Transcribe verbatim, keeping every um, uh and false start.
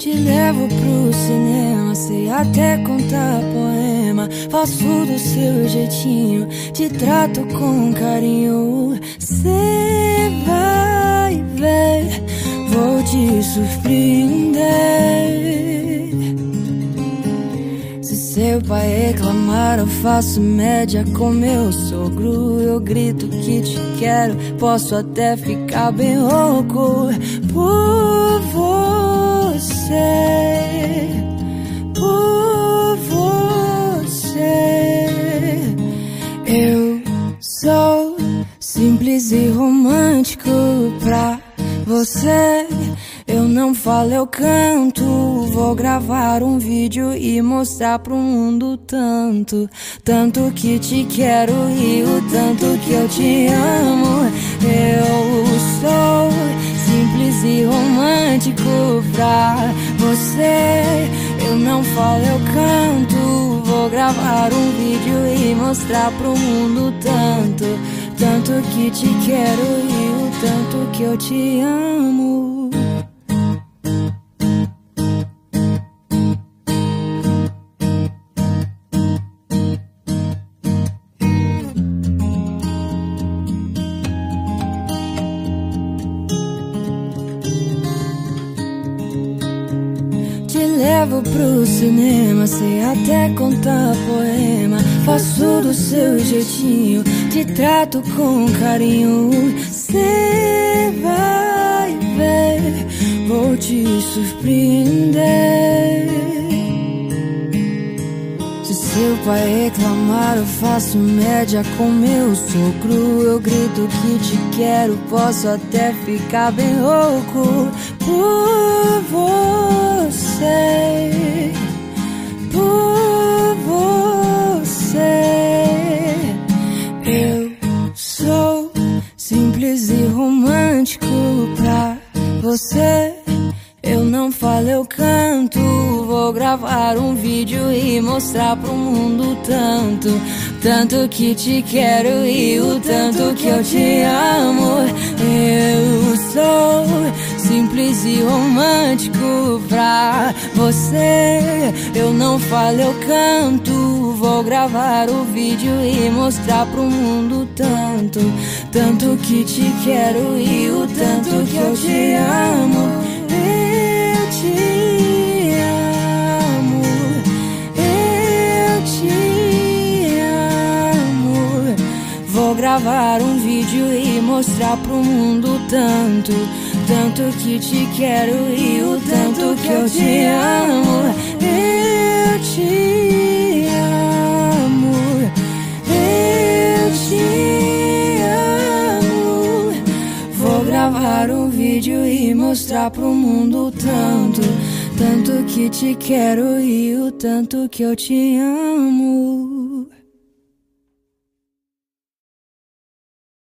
Te levo pro cinema, sei até contar poema. Faço do seu jeitinho, te trato com carinho. Cê vai ver, vou te surpreender. Se seu pai reclamar, eu faço média com meu sogro. Eu grito que te quero, posso até ficar bem louco por você, por você. Eu sou simples e romântico pra você. Eu não falo, eu canto. Vou gravar um vídeo e mostrar pro mundo tanto, tanto que te quero e o tanto que eu te amo. Eu sou simples e romântico pra você. Eu não falo, eu canto. Vou gravar um vídeo e mostrar pro mundo tanto, tanto que te quero e o tanto que eu te amo. Te levo pro cinema, sei até contar poema. Faço do seu jeitinho, te trato com carinho. Cê vai ver, vou te surpreender. Se seu pai reclamar, eu faço média com meu sogro. Eu grito que te quero, posso até ficar bem louco por você, por você. Eu sou simples e romântico pra você. Eu não falo, eu canto. Vou gravar um vídeo e mostrar pro mundo tanto, tanto que te quero e o tanto que eu te amo. Eu sou simples e romântico pra você. Eu não falo, eu canto. Vou gravar o vídeo e mostrar pro mundo tanto, tanto que te quero e o tanto que eu te amo. Eu te amo, eu te amo. Vou gravar um vídeo e mostrar pro mundo tanto, tanto que te quero e o tanto que eu te amo. Eu te amo, eu te amo. Vou gravar um vídeo e mostrar pro mundo tanto, tanto que te quero e o tanto que eu te amo.